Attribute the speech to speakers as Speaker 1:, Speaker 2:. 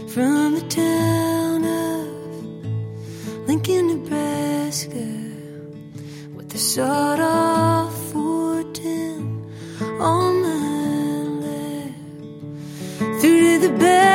Speaker 1: from the town of Lincoln, Nebraska, with the sawed-off 410 on my lap, through to the back